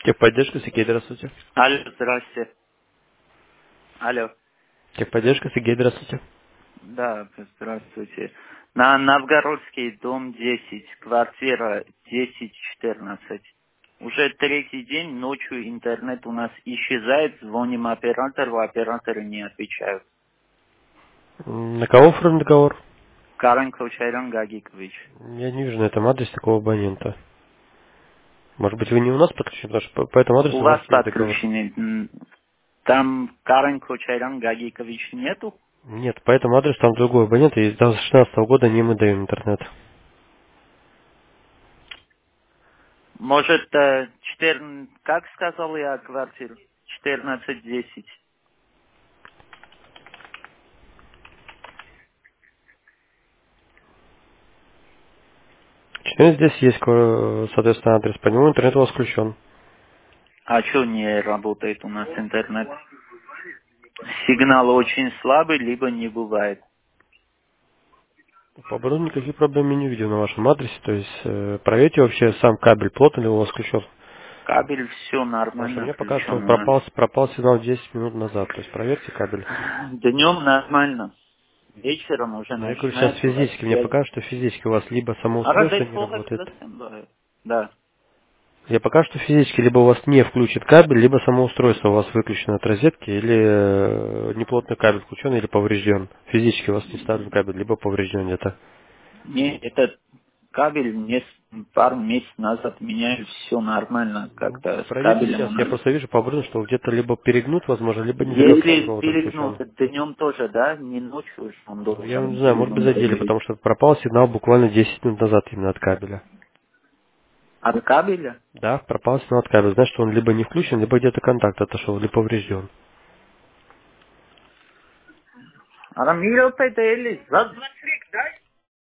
Техподдержка, Сергей, здравствуйте. Алло, здрасте. Алло. Техподдержка, Сергей, здравствуйте. Да, здравствуйте. На Новгородский, дом 10, квартира 1014. Уже третий день ночью интернет у нас исчезает, звоним оператору, операторы не отвечают. На кого оформлен договор? Карен Кочайран Гагикович. Я не вижу на этом адресе такого абонента. Может быть, вы не у нас подключены, потому что по этому У адресу у нас вас есть договор. подключены. Там Карен Кочайран Гагикович нету? Нет, по этому адресу там другой абонент, и с 2016 года не мы даем интернет. Может, как сказал я квартиру? 1410. 14 здесь есть, соответственно, адрес, по нему интернет у вас включен. А что не работает у нас интернет? Сигнал очень слабый, либо не бывает. По оборудованию никаких проблем я не видел на вашем адресе, то есть проверьте вообще сам кабель, плотно ли у вас включен. Кабель все Потому что у нормально меня пока что включен у нас. пропал сигнал 10 минут назад, то есть проверьте кабель. Днем нормально. Вечером уже Но я говорю сейчас начинает у вас физически, мне связь. пока что физически у вас либо само А устройство разве не работает. Да. Я пока что физически либо у вас не включит кабель, либо само устройство у вас выключено от розетки, или неплотный кабель включен, или поврежден. Физически у вас не вставлен кабель, либо поврежден где-то. Не, этот кабель пару месяцев назад меняли, все нормально Ну, как-то с проверьте кабелем у сейчас. Я нас. просто вижу по оборудованию, что где-то либо перегнут, возможно, либо не до конца Если провод перегнут отключен. днем тоже, да, не ночью он Ну, я не должен знаю, может быть задели, проверить. потому что пропал сигнал буквально 10 минут назад именно от кабеля. От кабеля? Да, пропал сигнал от кабеля. Значит, он либо не включен, либо где-то контакт отошел, либо поврежден. Ара миропе дели.